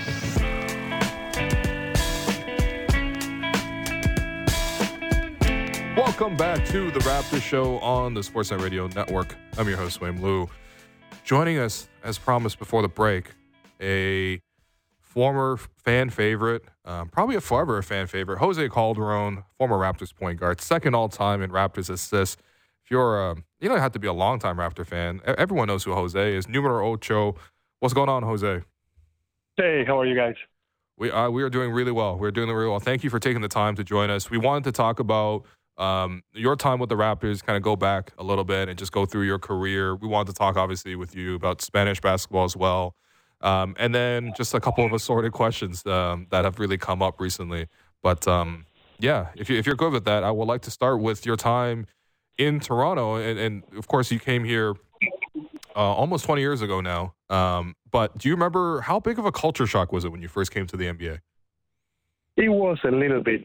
Welcome back to the Raptors Show on the Sportsnet Radio Network. I'm your host, Wayne Liu. Joining us, as promised before the break, a former fan favorite, probably a forever fan favorite, Jose Calderon, former Raptors point guard, second all-time in Raptors assists. If you're, you don't have to be a longtime Raptor fan. Everyone knows who Jose is. Numero Ocho. What's going on, Jose? Hey, how are you guys? We are doing really well. We're doing really well. Thank you for taking the time to join us. We wanted to talk about your time with the Raptors, kind of go back a little bit and just go through your career. We wanted to talk, obviously, with you about Spanish basketball as well. And then just a couple of assorted questions that have really come up recently. But, yeah, if you're good with that, I would like to start with your time in Toronto. And of course, you came here almost 20 years ago now. But do you remember how big of a culture shock was it when you first came to the NBA? It was a little bit.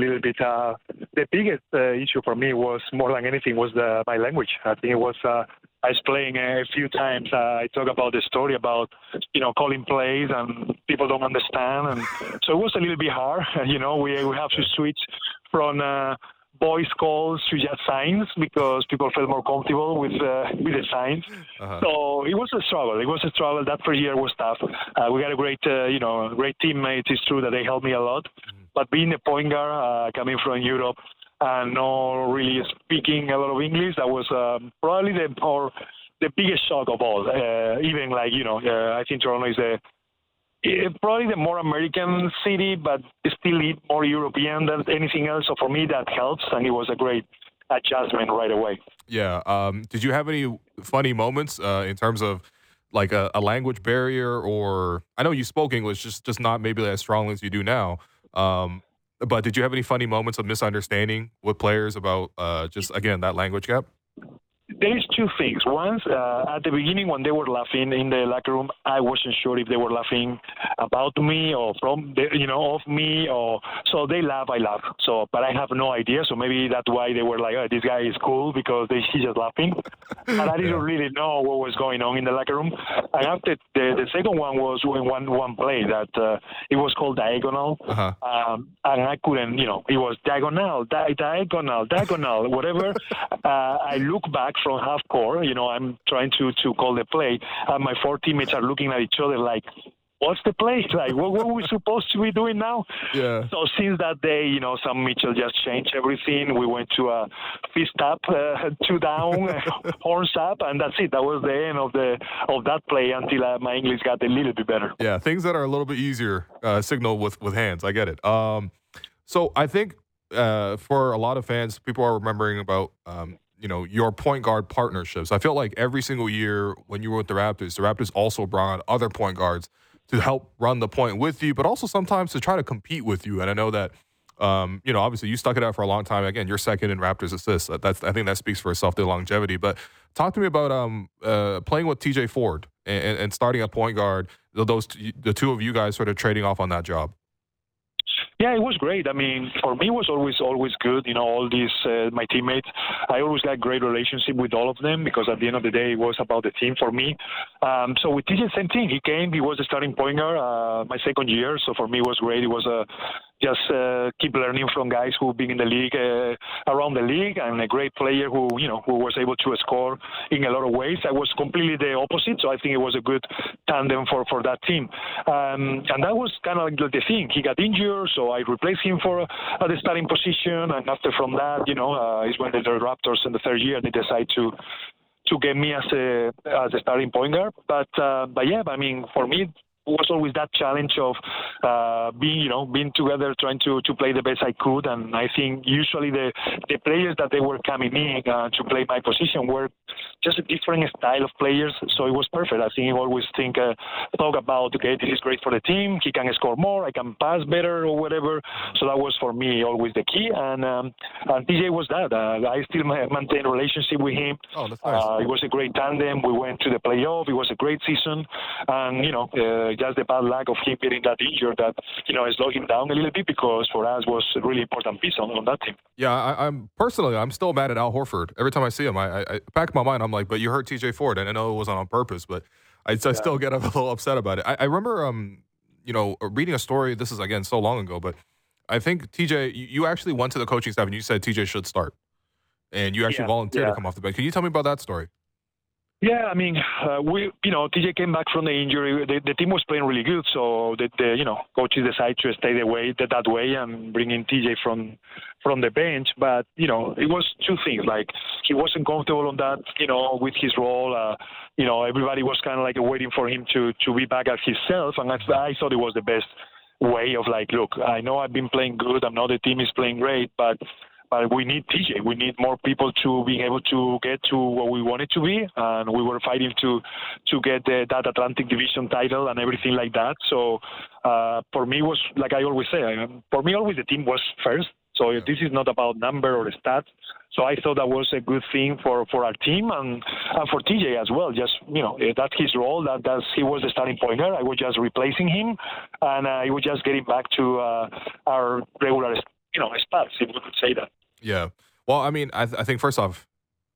The biggest issue for me was, more than anything, was my language. I think it was, I was playing a few times. I talk about the story about, calling plays and people don't understand. And so it was a little bit hard. We have to switch from voice calls to just signs because people felt more comfortable with the signs. Uh-huh. So it was a struggle. That first year was tough. We got a great teammates. It's true that they helped me a lot. Mm-hmm. But being a point guard, coming from Europe and not really speaking a lot of English, that was probably the biggest shock of all. I think Toronto is probably the more American city, but still more European than anything else. So for me, that helps, and it was a great adjustment right away. Yeah. Did you have any funny moments in terms of like a language barrier, or I know you spoke English, just not maybe as strongly as you do now. But did you have any funny moments of misunderstanding with players about just, again, that language gap? There is two things. One, at the beginning when they were laughing in the locker room, I wasn't sure if they were laughing about me or of me, or so they laugh, I laugh. So, but I have no idea. So maybe that's why they were like, "Oh, this guy is cool," because he's just laughing. But I didn't really know what was going on in the locker room. And after the second one was one play that it was called diagonal, and I couldn't, it was diagonal, whatever. I look back from half court, I'm trying to call the play, and my four teammates are looking at each other like, what's the play? Like, what are we supposed to be doing now? Yeah. So since that day, Sam Mitchell just changed everything. We went to a fist up, two down, horns up, and that's it. That was the end of that play until my English got a little bit better. Yeah, things that are a little bit easier signal with hands. I get it. So I think for a lot of fans, people are remembering about your point guard partnerships. I feel like every single year when you were with the Raptors also brought on other point guards to help run the point with you, but also sometimes to try to compete with you. And I know that, obviously you stuck it out for a long time. Again, you're second in Raptors assists. I think that speaks for itself, the longevity. But talk to me about playing with TJ Ford and starting at point guard, the two of you guys sort of trading off on that job. Yeah, it was great. I mean, for me, it was always good. All these my teammates. I always had great relationship with all of them because at the end of the day, it was about the team for me. So with TJ, same thing. He came. He was the starting point guard my second year. So for me, it was great. It was just keep learning from guys who've been in the league, around the league, and a great player who was able to score in a lot of ways. I was completely the opposite, so I think it was a good tandem for that team. And that was kind of like the thing. He got injured, so I replaced him at the starting position, and after from that, is when the Raptors in the third year, they decide to get me as a starting point guard. But yeah, I mean, for me, was always that challenge of being together, trying to play the best I could. And I think usually the players that they were coming in to play my position were just a different style of players. So it was perfect. I think I always talk about, okay, this is great for the team. He can score more. I can pass better or whatever. So that was for me always the key. And TJ was that. I still maintain a relationship with him. Oh, that's nice. It was a great tandem. We went to the playoff. It was a great season. And, just the bad luck of him getting that injured that, slowed him down a little bit because for us was a really important piece on that team. Yeah, I'm still mad at Al Horford. Every time I see him, I back in my mind, I'm like, but you hurt TJ Ford. And I know it wasn't on purpose, but I still get a little upset about it. I remember, reading a story. This is again so long ago, but I think TJ, you actually went to the coaching staff and you said TJ should start, and you actually volunteered to come off the bench. Can you tell me about that story? Yeah, I mean, TJ came back from the injury. The team was playing really good, so the coaches decided to stay that way and bring in TJ from the bench. But it was two things. Like, he wasn't comfortable on that, with his role. Everybody was kind of like waiting for him to be back as himself, and I thought it was the best way of like, look, I know I've been playing good. I know the team is playing great, but we need TJ. We need more people to be able to get to what we wanted to be, and we were fighting to get that Atlantic Division title and everything like that. So for me, was like I always say, for me, always the team was first. So this is not about number or stats. So I thought that was a good thing for our team and for TJ as well. Just, that's his role. That's he was the starting pointer. I was just replacing him, and I was just getting back to our regular spots, if we could say that. Yeah. Well, I mean, I think first off,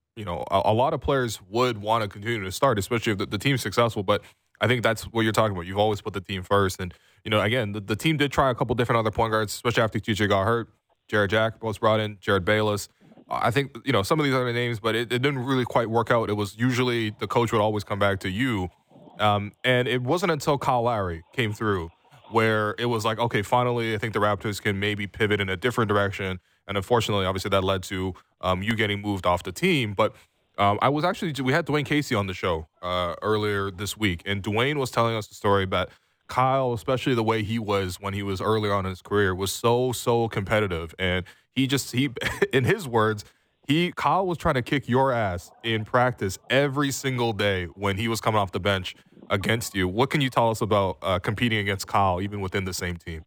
a lot of players would want to continue to start, especially if the team's successful. But I think that's what you're talking about. You've always put the team first. And, again, the team did try a couple different other point guards, especially after TJ got hurt. Jared Jack was brought in, Jared Bayless. I think, some of these other names, but it didn't really quite work out. It was usually the coach would always come back to you. And it wasn't until Kyle Lowry came through where it was like, okay, finally, I think the Raptors can maybe pivot in a different direction. And unfortunately, obviously, that led to you getting moved off the team. But we had Dwayne Casey on the show earlier this week, and Dwayne was telling us the story about Kyle, especially the way he was when he was earlier on in his career, was so competitive. And he in his words, Kyle was trying to kick your ass in practice every single day when he was coming off the bench against you. What can you tell us about competing against Kyle, even within the same team?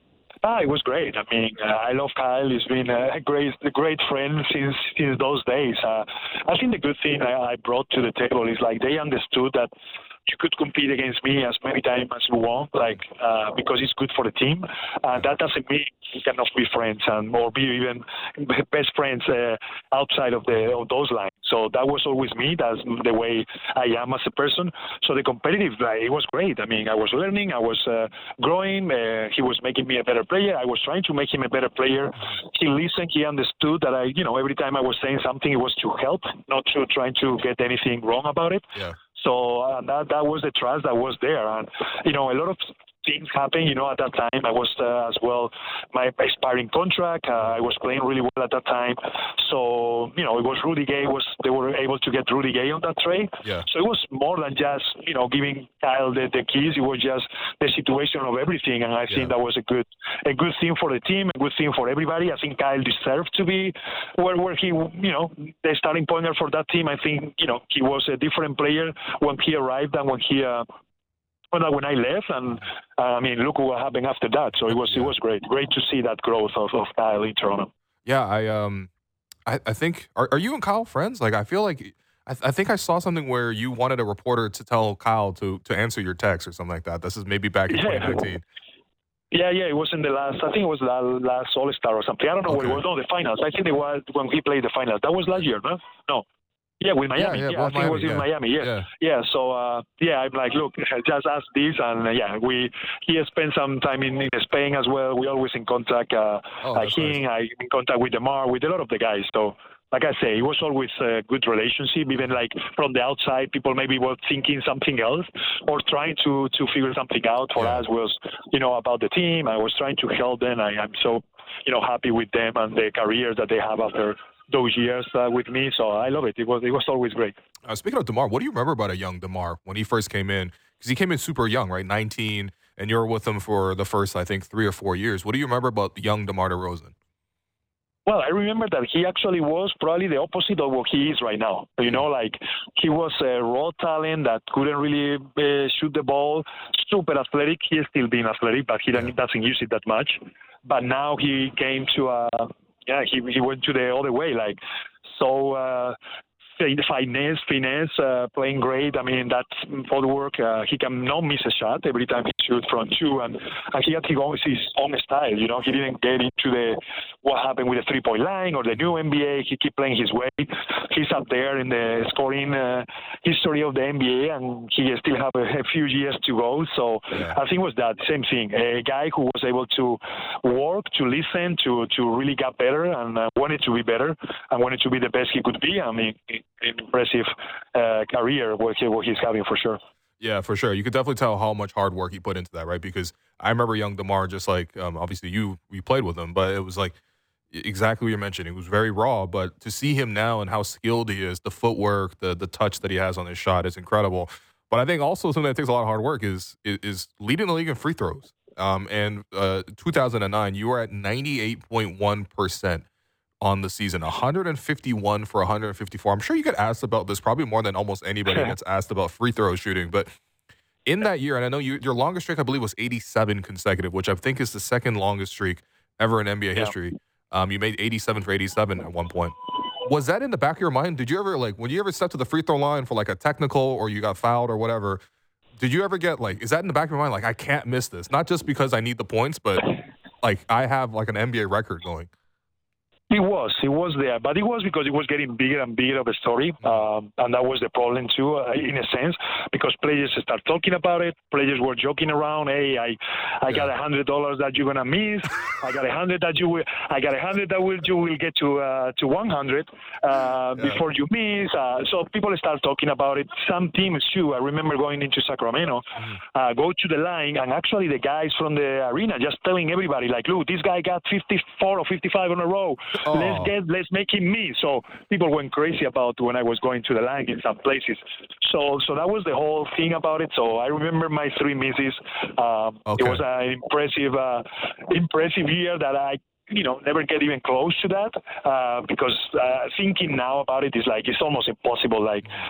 It was great. I mean, I love Kyle. He's been a great friend since those days. I think the good thing I brought to the table is like they understood that you could compete against me as many times as you want, because it's good for the team. That doesn't mean we cannot be friends or be even best friends outside of those lines. So that was always me. That's the way I am as a person. So the competitive, it was great. I mean, I was learning. I was growing. He was making me a better player. I was trying to make him a better player. He listened. He understood that every time I was saying something, it was to help, not to trying to get anything wrong about it. Yeah. So that was the trust that was there. And, a lot of things happened, at that time. I was as well, my expiring contract. I was playing really well at that time. So, it was Rudy Gay. They were able to get Rudy Gay on that trade. Yeah. So it was more than just, giving Kyle the keys. It was just the situation of everything. And I think that was a good thing for the team, a good thing for everybody. I think Kyle deserved to be where he, the starting pointer for that team. I think, he was a different player when he arrived than when I left, and I mean, look what happened after that. So it was great to see that growth of Kyle in Toronto. Yeah, I think are you and Kyle friends? Like, I feel like I think I saw something where you wanted a reporter to tell Kyle to answer your text or something like that. This is maybe back in 2019. Yeah, it was in the last. I think it was the last All-Star or something. I don't know what it was. No, the finals. I think it was when he played the finals. That was last year, no. Yeah, with Miami. Yeah, I think it was in Miami. Yeah. So, I'm like, look, just ask this, and he spent some time in Spain as well. We're always in contact. Nice. I'm in contact with DeMar, with a lot of the guys. So, like I say, it was always a good relationship. Even like from the outside, people maybe were thinking something else or trying to figure something out. For us was, about the team. I was trying to help them. I'm so, happy with them and the careers that they have after those years with me. So I love it. It was always great. Speaking of DeMar, what do you remember about a young DeMar when he first came in? Because he came in super young, right? 19, and you were with him for the first, I think, 3 or 4 years. What do you remember about young DeMar DeRozan? Well, I remember that he actually was probably the opposite of what he is right now. Like he was a raw talent that couldn't really shoot the ball, super athletic. He is still being athletic, but he doesn't use it that much. But now he came to he went to the other way, like so finesse, playing great. I mean, that's footwork. He can not miss a shot every time he shoots from two, and he had his own style. He didn't get into to the what happened with the 3-point line or the new NBA. He keep playing his way. He's up there in the scoring history of the NBA, and he still have a few years to go. So I think it was that same thing. A guy who was able to work, to listen, to really get better, and wanted to be better, and wanted to be the best he could be. I mean, impressive career what he's having for sure. Yeah, for sure. You could definitely tell how much hard work he put into that, right? Because I remember young DeMar, just like obviously we played with him, but it was like exactly what you're mentioning. It was very raw, but to see him now and how skilled he is, the footwork, the touch that he has on his shot is incredible. But I think also something that takes a lot of hard work is leading the league in free throws. And 2009, you were at 98.1% on the season, 151 for 154. I'm sure you get asked about this probably more than almost anybody gets asked about free throw shooting. But in that year, and I know your longest streak, I believe, was 87 consecutive, which I think is the second longest streak ever in NBA history. You made 87 for 87 at one point. Was that in the back of your mind? Did you ever, when you ever step to the free throw line for like a technical or you got fouled or whatever, did you ever get is that in the back of your mind? I can't miss this. Not just because I need the points, but I have an NBA record going. It was there, but it was because it was getting bigger and bigger of a story, and that was the problem too, in a sense, because players start talking about it. Players were joking around. Hey, I got $100 that you're gonna miss. I got $100 that you will. I got $100 that you will get to 100 before you miss. So people start talking about it. Some teams too. I remember going into Sacramento, go to the line, and actually the guys from the arena just telling everybody look, this guy got 54 or 55 in a row. Let's make him miss. So people went crazy about when I was going to the line in some places. So that was the whole thing about it. So I remember my 3 misses. It was an impressive year that I never get even close to that because thinking now about it is it's almost impossible.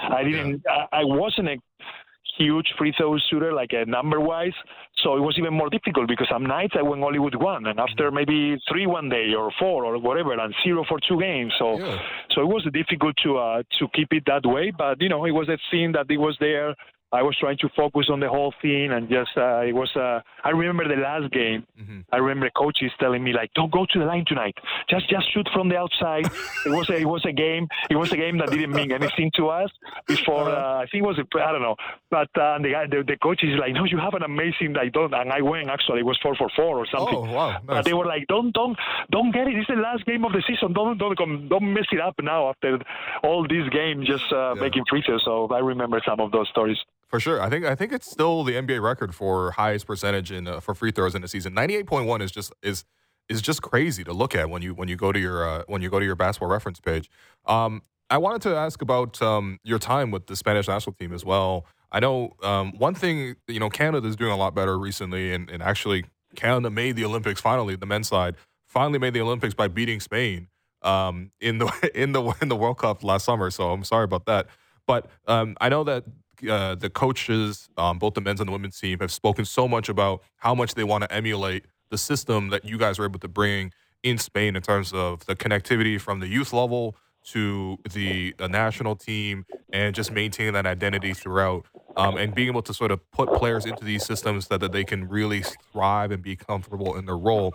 I wasn't a huge free throw shooter, number-wise, so it was even more difficult because some nights I went only with 1, and after maybe 3 one day or 4 or whatever, and 0 for 2 games. So it was difficult to keep it that way, but it was a thing that it was there. I was trying to focus on the whole thing, and just it was. I remember the last game. I remember coaches telling me don't go to the line tonight. Just shoot from the outside. It was a game. It was a game that didn't mean anything to us before. I think it was I don't know. But the coach is no, you have an amazing. Don't. And I went actually. It was 4 for 4 or something. Oh wow! Nice. But they were don't get it. It's the last game of the season. Don't mess it up now after all these games. Just making free throws. So I remember some of those stories. For sure, I think it's still the NBA record for highest percentage for free throws in a season. 98.1 is just crazy to look at when you go to your basketball reference page. I wanted to ask about your time with the Spanish national team as well. I know one thing Canada is doing a lot better recently, and actually Canada made the Olympics finally. The men's side finally made the Olympics by beating Spain in the World Cup last summer. So I'm sorry about that, but I know that. The coaches, both the men's and the women's team, have spoken so much about how much they want to emulate the system that you guys were able to bring in Spain in terms of the connectivity from the youth level to the national team and just maintaining that identity throughout and being able to sort of put players into these systems that they can really thrive and be comfortable in their role.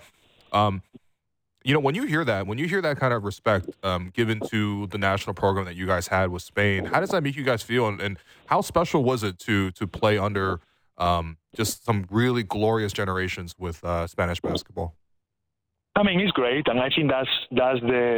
When you hear that kind of respect given to the national program that you guys had with Spain, how does that make you guys feel? And how special was it to play under just some really glorious generations with Spanish basketball? I mean, it's great, and I think that's the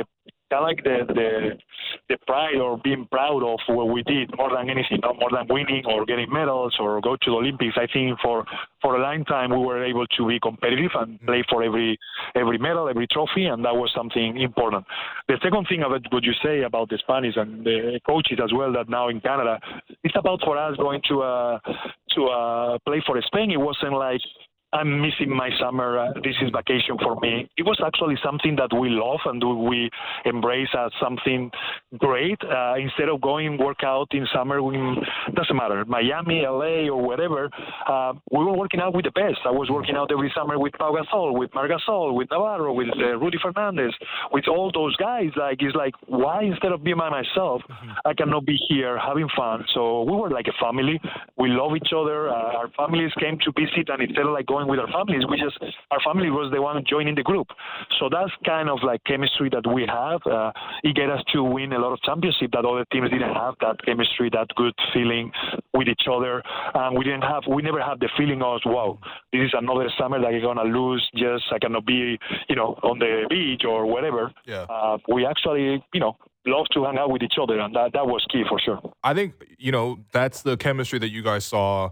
the pride or being proud of what we did more than anything, more than winning or getting medals or go to the Olympics. I think for a long time we were able to be competitive and play for every medal, every trophy, and that was something important. The second thing about what you say about the Spanish and the coaches as well, that now in Canada, it's about for us going to play for Spain. It wasn't like I'm missing my summer. This is vacation for me. It was actually something that we love and we embrace as something great. Instead of going work out in summer, doesn't matter, Miami, LA, or whatever, we were working out with the best. I was working out every summer with Pau Gasol, with Marc Gasol, with Navarro, with Rudy Fernandez, with all those guys. It's like, why instead of being by myself, I cannot be here having fun? So we were like a family. We love each other. Our families came to visit, and instead of like going one with our families. Our family was the one joining the group. So that's kind of like chemistry that we have. It get us to win a lot of championships that other teams didn't have, that chemistry, that good feeling with each other. And we never have the feeling of, wow, this is another summer that I'm going to lose, just I cannot be, on the beach or whatever. Yeah. We actually, love to hang out with each other, and that was key for sure. I think, that's the chemistry that you guys saw,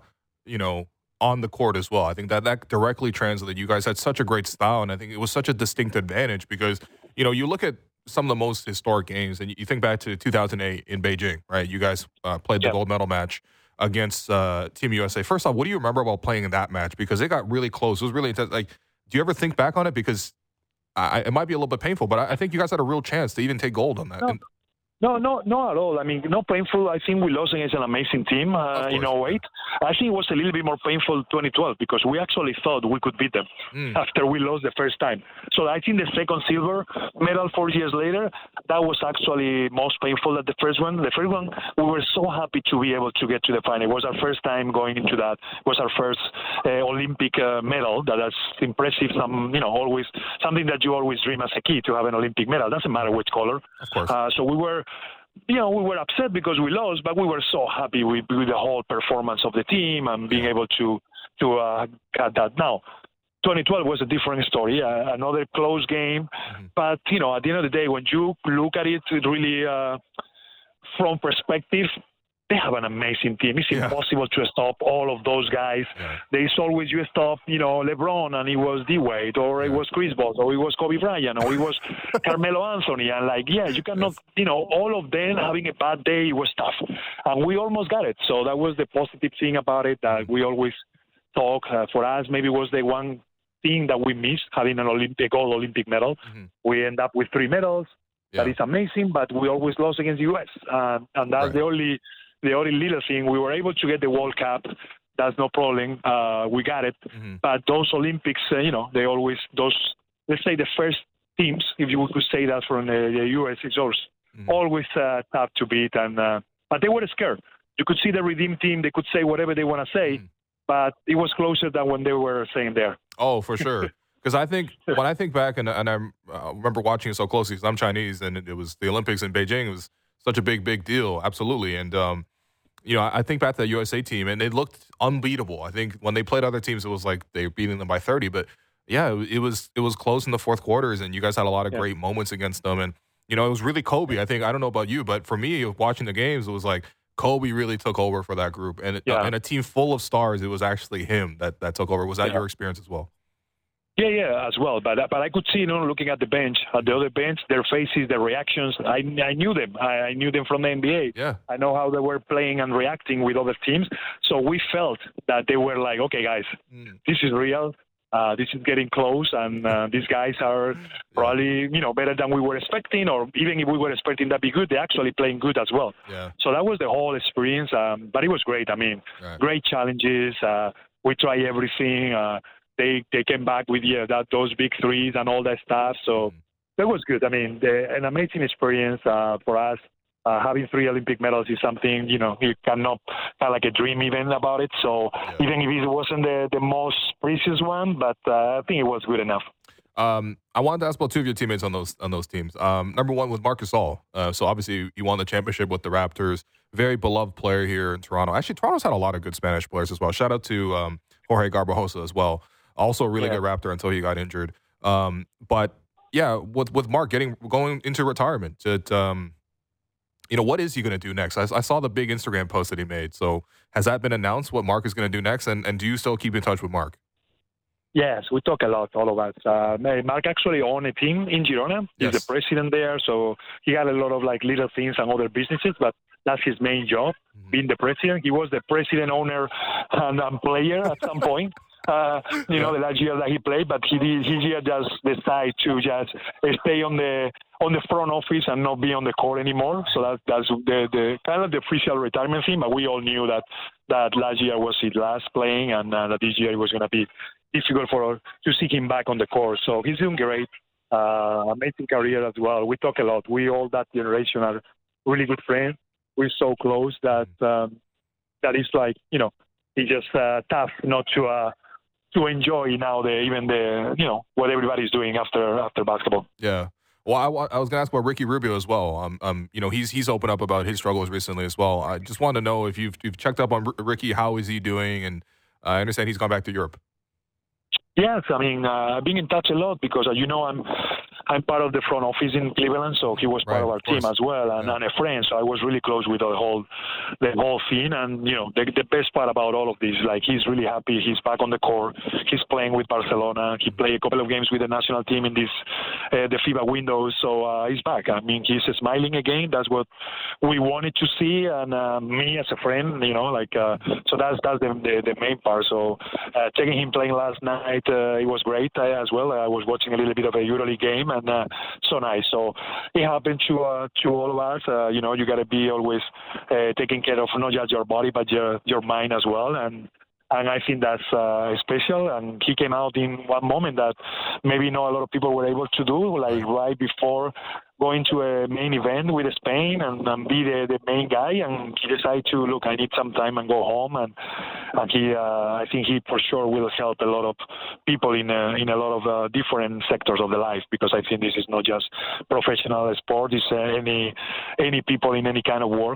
on the court as well. I think that directly translated. You guys had such a great style, and I think it was such a distinct advantage because, you look at some of the most historic games, and you think back to 2008 in Beijing, right? You guys played the gold medal match against Team USA. First off, what do you remember about playing in that match? Because it got really close. It was really intense. Like, do you ever think back on it? Because it might be a little bit painful, but I think you guys had a real chance to even take gold on that. No, not at all. I mean, not painful. I think we lost against an amazing team in 08. I think it was a little bit more painful 2012 because we actually thought we could beat them after we lost the first time. So I think the second silver medal 4 years later, that was actually most painful than the first one. The first one, we were so happy to be able to get to the final. It was our first time going into that. It was our first Olympic medal. That's impressive. Always something that you always dream as a kid to have an Olympic medal. Doesn't matter which color. Of course. So we were upset because we lost, but we were so happy with the whole performance of the team and being able to cut that. Now, 2012 was a different story, another close game. But, at the end of the day, when you look at it really from perspective, they have an amazing team. It's impossible to stop all of those guys. Yeah. There's always you stop, LeBron, and it was D-Wade, or it was Chris Bosh, or it was Kobe Bryant, or it was Carmelo Anthony. And you cannot, all of them having a bad day was tough. And we almost got it. So that was the positive thing about it, that we always talk. For us, maybe was the one thing that we missed, having a gold Olympic medal. We end up with 3 medals. That is amazing, but we always lost against the U.S. And that's the only little thing. We were able to get the World Cup. That's no problem. We got it. But those Olympics, they always, let's say the first teams, if you could say that from the U.S., it's always tough to beat. But they were scared. You could see the Redeem team. They could say whatever they want to say, but it was closer than when they were saying there. Oh, for sure. Because I think when I think back, and I remember watching it so closely because I'm Chinese, and it was the Olympics in Beijing. It was such a big deal. Absolutely. And, I think back to the USA team, and it looked unbeatable. I think when they played other teams, it was like they were beating them by 30. But, it was close in the fourth quarters, and you guys had a lot of great moments against them. And, it was really Kobe. I don't know about you, but for me, watching the games, it was like Kobe really took over for that group. And and a team full of stars, it was actually him that took over. Was that your experience as well? Yeah, as well. But I could see, looking at the bench, at the other bench, their faces, their reactions. I knew them. I knew them from the NBA. Yeah. I know how they were playing and reacting with other teams. So we felt that they were like, okay, guys, this is real. This is getting close, and these guys are probably, better than we were expecting, or even if we were expecting that be good, they're actually playing good as well. Yeah. So that was the whole experience. But it was great. I mean, great challenges. We try everything. They came back with those big threes and all that stuff. So that was good. I mean, an amazing experience for us. Having 3 Olympic medals is something, you cannot have like a dream even about it. So even if it wasn't the most precious one, but I think it was good enough. I wanted to ask about 2 of your teammates on those teams. Number one with Marc Gasol. So obviously you won the championship with the Raptors. Very beloved player here in Toronto. Actually, Toronto's had a lot of good Spanish players as well. Shout out to Jorge Garbajosa as well. Also a really good Raptor until he got injured. But with Marc going into retirement, what is he going to do next? I saw the big Instagram post that he made. So has that been announced, what Marc is going to do next? And do you still keep in touch with Marc? Yes, we talk a lot, all of us. Marc actually owned a team in Girona. He's the president there. So he had a lot of little things and other businesses, but that's his main job, being the president. He was the president, owner, and player at some point. The last year that he played, but his year just decided to just stay on the front office and not be on the court anymore. So that's the kind of the official retirement thing. But we all knew that last year was his last playing, and that this year it was going to be difficult to see him back on the court. So he's doing great, amazing career as well. We talk a lot. We all that generation are really good friends. We're so close that it's like it's just tough not to enjoy now what everybody's doing after basketball. Yeah. Well, I was going to ask about Ricky Rubio as well. He's opened up about his struggles recently as well. I just wanted to know if you've checked up on Ricky. How is he doing? And I understand he's gone back to Europe. Yes, I mean, I've been in touch a lot because, I'm part of the front office in Cleveland, so he was part of our team as well, and a friend. So I was really close with the whole thing. And the best part about all of this, like, he's really happy. He's back on the court. He's playing with Barcelona. He played a couple of games with the national team in the FIBA window. So he's back. I mean, he's smiling again. That's what we wanted to see, and me as a friend, so that's the main part. So taking him playing last night, it was great as well. I was watching a little bit of a EuroLeague game, and so nice. So it happened to all of us. You got to be always taking care of not just your body but your mind as well. And I think that's special. And he came out in one moment that maybe not a lot of people were able to do, like right before going to a main event with Spain and be the main guy. And he decided to, look, I need some time and go home. And he, I think he for sure will help a lot of people in a lot of different sectors of the life, because I think this is not just professional sport. It's any people in any kind of work.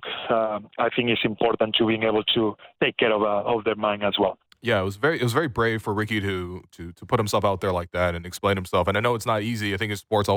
I think it's important to being able to take care of their mind as well. Yeah, it was very brave for Ricky to put himself out there like that and explain himself. And I know it's not easy. I think in sports,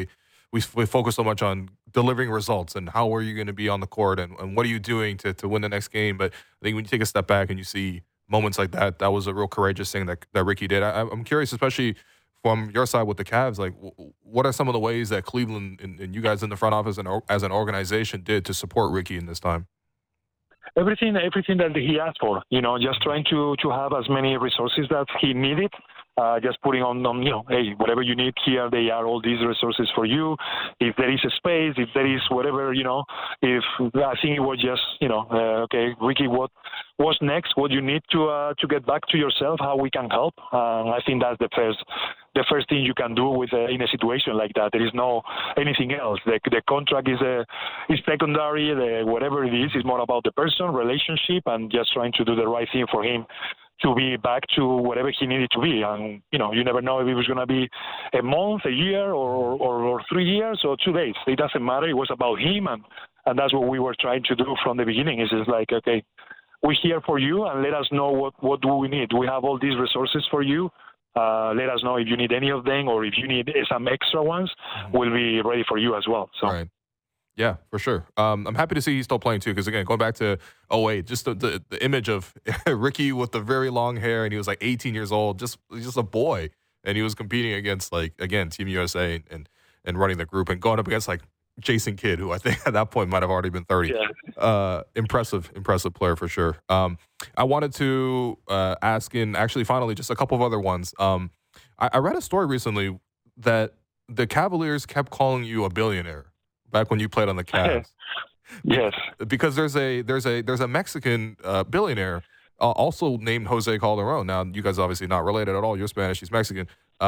we focus so much on delivering results and how are you going to be on the court and what are you doing to win the next game. But I think when you take a step back and you see moments like that, that was a real courageous thing that Ricky did. I'm curious, especially from your side with the Cavs, like what are some of the ways that Cleveland and you guys in the front office and as an organization did to support Ricky in this time? Everything that he asked for, just trying to have as many resources that he needed. Just putting on, hey, whatever you need here, they are all these resources for you. If there is a space, if there is whatever, if I think it was just, okay, Ricky, what's next? What you need to get back to yourself? How we can help? I think that's the first thing you can do in a situation like that. There is no anything else. The contract is secondary. Whatever it is more about the person, relationship, and just trying to do the right thing for him to be back to whatever he needed to be. And, you never know if it was going to be a month, a year, or 3 years, or 2 days. It doesn't matter. It was about him, and that's what we were trying to do from the beginning. It's just like, okay, we're here for you, and let us know what do we need. We have all these resources for you. Let us know if you need any of them, or if you need some extra ones, we'll be ready for you as well. So. Right. Yeah, for sure. I'm happy to see he's still playing too, because again, going back to 2008, just the image of Ricky with the very long hair, and he was like 18 years old, just a boy, and he was competing against Team USA and running the group and going up against like Jason Kidd, who I think at that point might have already been 30. Yeah. Impressive player for sure. I wanted to ask finally just a couple of other ones. I read a story recently that the Cavaliers kept calling you a billionaire back when you played on the Cavs. Yes. Because there's a Mexican billionaire also named Jose Calderon. Now, you guys are obviously not related at all. You're Spanish, he's Mexican.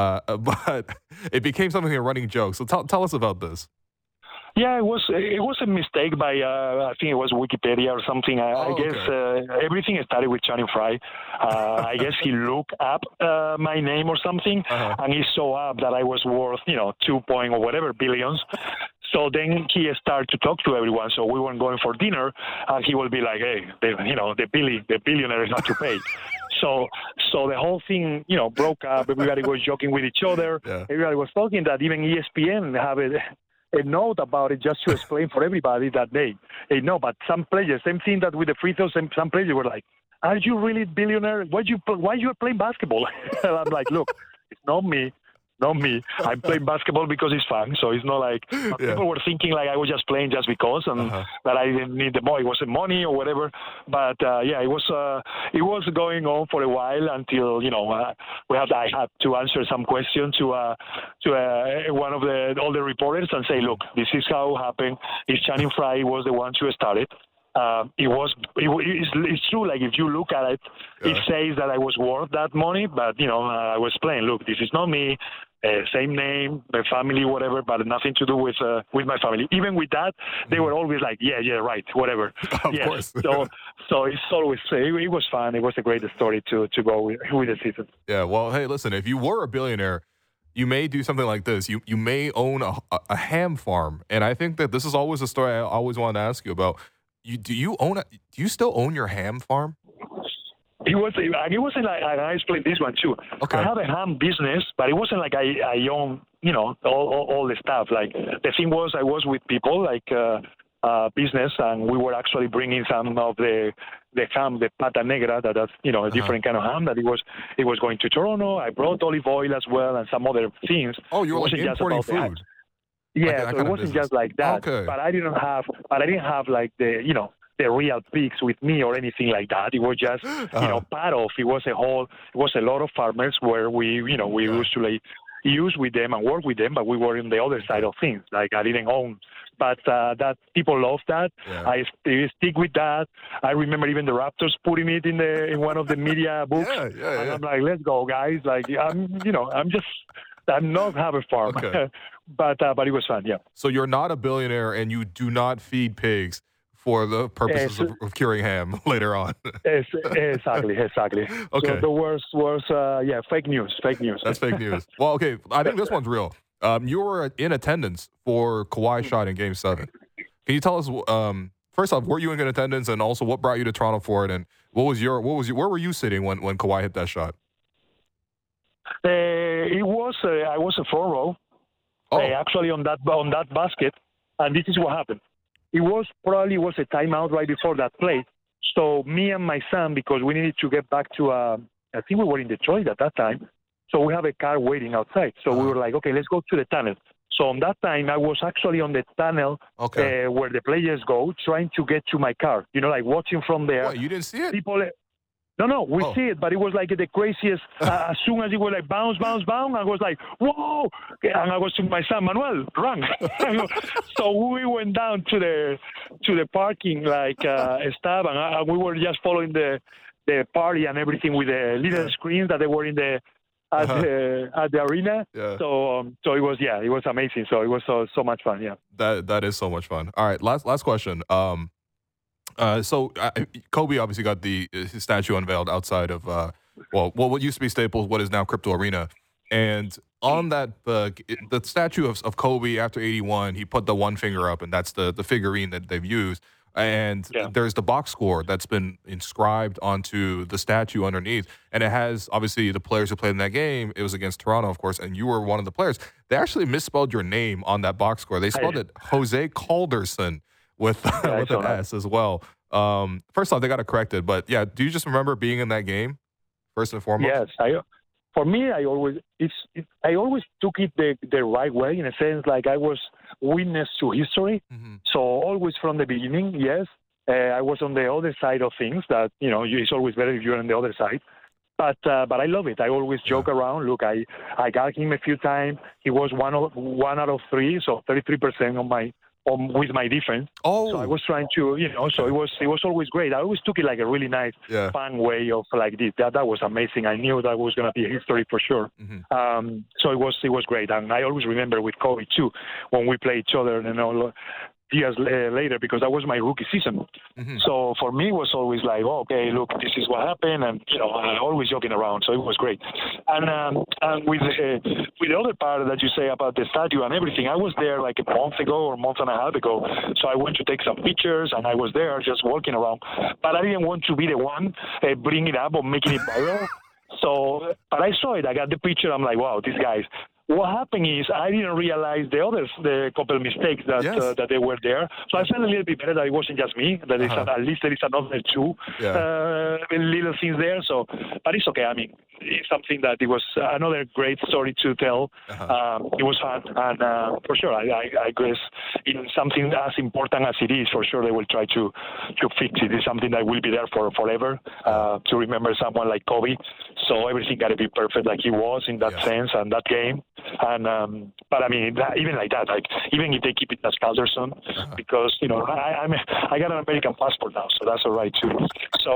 But it became something a running joke. So tell us about this. Yeah, it was a mistake by I think it was Wikipedia or something. I guess everything started with Channing Frye. I guess he looked up my name or something, and he saw up that I was worth 2 point or whatever billions. So then he started to talk to everyone. So we weren't going for dinner, and he will be like, "Hey, the billionaire is not to pay." So the whole thing, broke up. Everybody was joking with each other. Yeah. Everybody was talking that even ESPN have a note about it just to explain for everybody that they know. But some players, same thing that with the free throws, some players were like, "Are you really billionaire? Why you are playing basketball?" And I'm like, "Look, it's not me. I'm playing basketball because it's fun. So it's not like people were thinking like I was just playing just because, and that I didn't need the money. It wasn't money or whatever. But it was going on for a while until I had to answer some questions to one of all the reporters and say, look, this is how it happened. Channing Frye was the one who started. It's true. Like if you look at it, it says that I was worth that money, but I was playing. Look, this is not me. same name, my family, whatever, but nothing to do with my family. Even with that, they were always like, yeah, right, whatever. Of course. So it's always it was fun. It was a great story to go with the season. Yeah. Well, hey, listen, if you were a billionaire, you may do something like this. You may own a ham farm, and I think that this is always a story I always wanted to ask you about. Do you still own your ham farm? It wasn't like I explained this one too. Okay. I have a ham business, but it wasn't like I own, all the stuff. Like the thing was, I was with people like business, and we were actually bringing some of the ham, the pata negra, that's a different kind of ham. That it was going to Toronto. I brought olive oil as well and some other things. Oh, you were like importing food. Yeah, so it wasn't just like that. Okay. But I didn't have like the real pigs with me or anything like that. It was just part of. It was a lot of farmers where we used to like use with them and work with them, but we were in the other side of things. Like I didn't own, but that people love that. Yeah. I stick with that. I remember even the Raptors putting it in one of the media books. Yeah. And I'm like, let's go, guys. Like I'm not have a farm. Okay. But it was fun, yeah. So you're not a billionaire, and you do not feed pigs for the purposes of curing ham later on. Exactly. Okay. So the worst was, fake news. That's fake news. Well, okay, I think this one's real. You were in attendance for Kawhi's shot in Game 7. Can you tell us, first off, were you in good attendance, and also what brought you to Toronto for it, and where were you sitting when Kawhi hit that shot? I was a front row. Actually on that basket, and this is what happened. It was a timeout right before that play. So me and my son, because we needed to get back to, I think we were in Detroit at that time, so we have a car waiting outside. So we were like, okay, let's go to the tunnel. So on that time, I was actually on the tunnel where the players go, trying to get to my car. Like watching from there. What, you didn't see it? People. No, we see it, but it was like the craziest. As soon as it was like bounce, I was like, whoa! And I was to my son, Manuel, run! So we went down to the parking stop, and we were just following the party and everything with the little screens that they were in at the arena. Yeah. So it was amazing. So it was so much fun. Yeah. That is so much fun. All right, last question. So Kobe obviously got his statue unveiled outside of what used to be Staples, what is now Crypto Arena, and on that the statue of Kobe after 81, he put the one finger up, and that's the figurine that they've used, and there's the box score that's been inscribed onto the statue underneath, and it has obviously the players who played in that game. It was against Toronto, of course, and you were one of the players. They actually misspelled your name on that box score. They spelled it Jose Calderson with an S as well. First off, they got it corrected, but yeah, do you just remember being in that game first and foremost? Yes, for me, I always took it the right way, in a sense, like I was witness to history. Mm-hmm. So always from the beginning, yes, I was on the other side of things. That it's always better if you're on the other side. But I love it. I always joke around. Look, I got him a few times. He was one out of three, so 33% with my defense. So I was trying to, so it was always great. I always took it like a really nice, fun way of like this. That was amazing. I knew that was going to be a history for sure. Mm-hmm. So it was great. And I always remember with Kobe too, when we played each other, years later, because that was my rookie season. Mm-hmm. So for me, it was always like, okay, look, this is what happened, and I always joking around. So it was great. And with the other part that you say about the statue and everything, I was there like a month and a half ago. So I went to take some pictures, and I was there just walking around. But I didn't want to be the one bringing it up or making it viral. So, but I saw it. I got the picture. I'm like, wow, these guys. What happened is I didn't realize the couple of mistakes that they were there. So I felt a little bit better that it wasn't just me. That at least there is another two little things there. So, but it's okay. I mean, it's something that it was another great story to tell. It was fun, and for sure, I guess in something as important as it is, for sure they will try to fix it. It's something that will be there for forever to remember someone like Kobe. So everything got to be perfect, like he was in that sense and that game. And but I mean, even like that, like even if they keep it as Calderson, because I got an American passport now, so that's all right too. So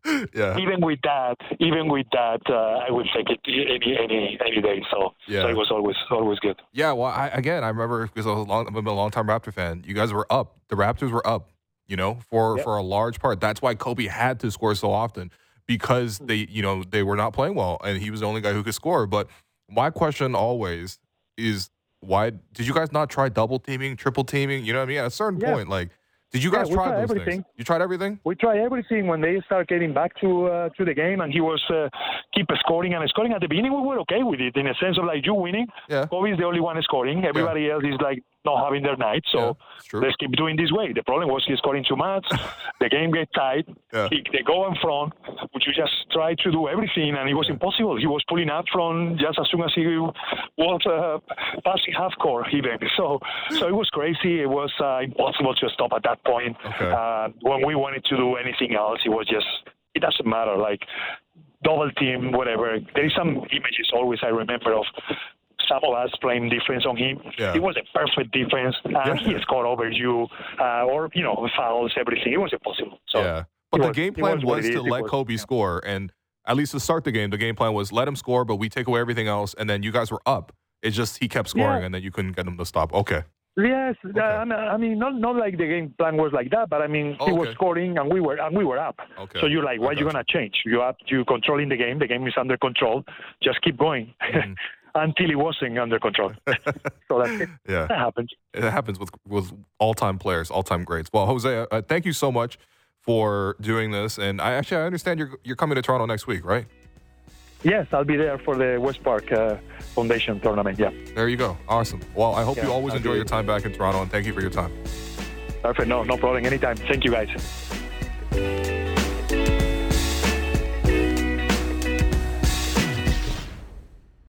Yeah. Even with that, I would take it any day. So it was always good. Yeah. Well, I remember because I've been a long-time Raptor fan. You guys were up. The Raptors were up. For a large part. That's why Kobe had to score so often because they were not playing well, and he was the only guy who could score. But my question always is, why did you guys not try double teaming, triple teaming? You know what I mean? At a certain point, like, did you guys try those everything. things? You tried everything? We tried everything when they started getting back to the game, and he was keep scoring and scoring. At the beginning, we were okay with it in a sense of like you winning. Yeah. Kobe's the only one scoring. Everybody else is like not having their night. So let's keep doing this way. The problem was he's scoring too much. The game get tight. Yeah. They go in front, which you just try to do everything, and it was impossible. He was pulling up from just as soon as he was passing half court even. So it was crazy. It was impossible to stop at that point. Okay. When we wanted to do anything else, it doesn't matter, like double team, whatever. There is some images always I remember of some of us playing defense on him. Yeah. It was a perfect defense. He scored over you, or fouls, everything. It was impossible. So yeah. But the game plan was to let Kobe score, and at least to start the game plan was let him score, but we take away everything else, and then you guys were up. It's just he kept scoring, and then you couldn't get him to stop. Okay. Yes, okay. I mean, not like the game plan was like that, but I mean, he was scoring and we were up. Okay. So you're like, why are you gonna change? You controlling the game. The game is under control. Just keep going until it wasn't under control. So that's it. Yeah, that happens. It happens with all-time players, all-time greats. Well, Jose, thank you so much for doing this, and I understand you're coming to Toronto next week, right? Yes, I'll be there for the West Park Foundation tournament, yeah. There you go. Awesome. Well, I hope you always enjoy your time back in Toronto, and thank you for your time. Perfect. No problem. Anytime. Thank you, guys.